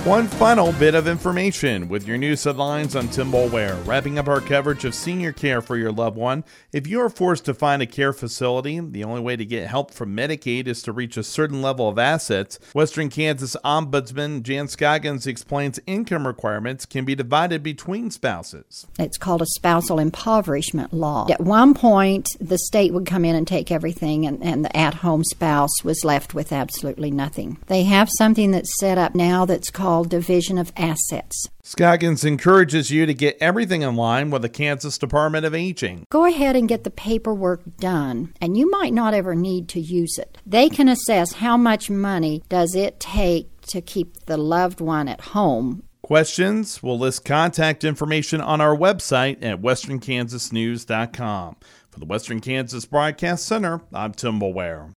One final bit of information with your news headlines. I'm Tim Boulware, wrapping up our coverage of senior care for your loved one. If you are forced to find a care facility, the only way to get help from Medicaid is to reach a certain level of assets. Western Kansas Ombudsman Jan Scoggins explains income requirements can be divided between spouses. It's called a spousal impoverishment law. At one point, the state would come in and take everything, and the at-home spouse was left with absolutely nothing. They have something that's set up now that's called division of assets. Scoggins encourages you to get everything in line with the Kansas Department of Aging. Go ahead and get the paperwork done, and you might not ever need to use it. They can assess how much money does it take to keep the loved one at home. Questions? We'll list contact information on our website at westernkansasnews.com. For the Western Kansas Broadcast Center, I'm Tim Boulware.